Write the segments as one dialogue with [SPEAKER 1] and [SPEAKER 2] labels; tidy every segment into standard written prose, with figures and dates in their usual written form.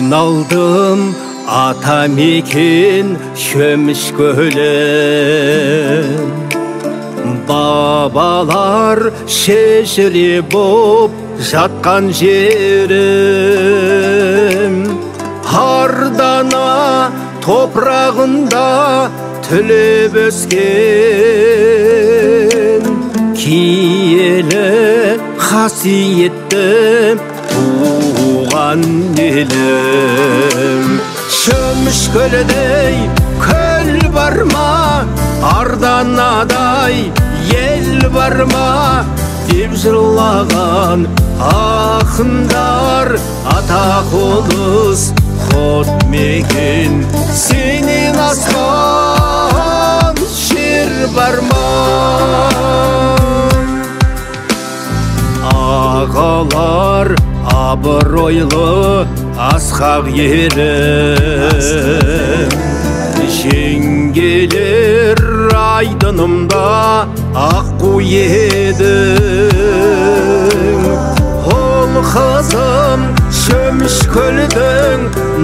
[SPEAKER 1] айналдым ата мекен шөміш көлі. Бабалар шежіре боп жатқан жерім, ардана топырағында түлеп өскен. Киелі қасиетті туған елім. Шөміш көлдей көл бар ма, арданадай ел бар ма деп жырлаған ақындар. Ата қоныс ход мекен, сенен асқан жер бар ма? Ағалар абыройлы асқақ ерім, жеңгелер айдынымда аққу едің. Ол қызым шөміш көлдің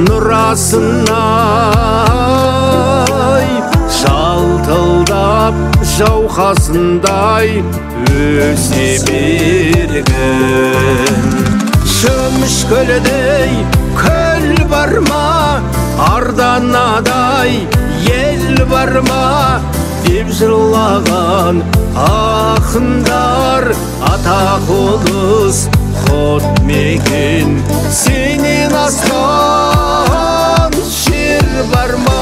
[SPEAKER 1] нұрасынай, жалтылдап жауқазындай өсе берген. Шөміш көлдей көл бар ма, арданадай ел бар ма деп жырлаған ақындар. Ата қоныс ход мекен, сенен асқан жер бар ма?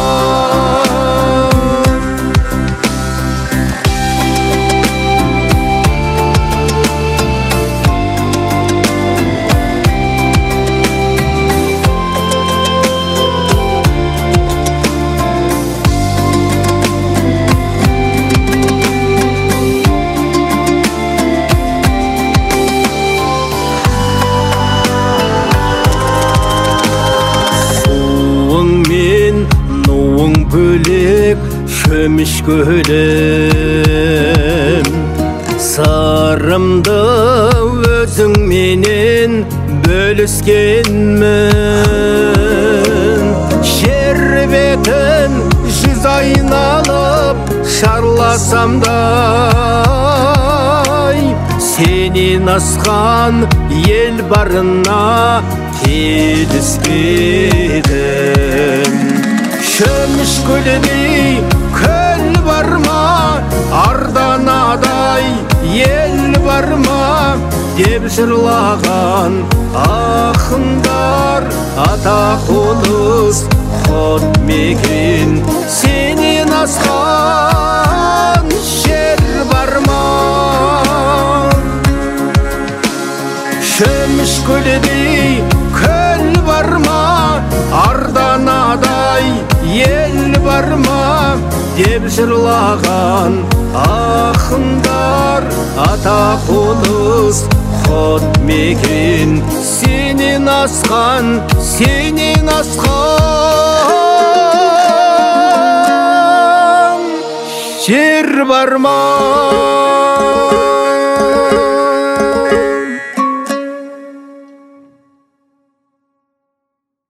[SPEAKER 1] Нуың бөлек шөміш көлім, сырымды өзіңменен бөліскенмін. Жер бетін жүз айналып шарласам дай, сенен асқан ел барына келіспедім. Шөміш көлдей көл бар ма, арданадай ел бар ма деп жырлаған ақындар. Ата қоныс ход мекен, сенен асқан жер бар ма? Шөміш көлдей көл бар ма, арданадай ел бар ма деп жырлаған ақындар. Ата қоныс ход мекен, сенен асқан жер бар ма?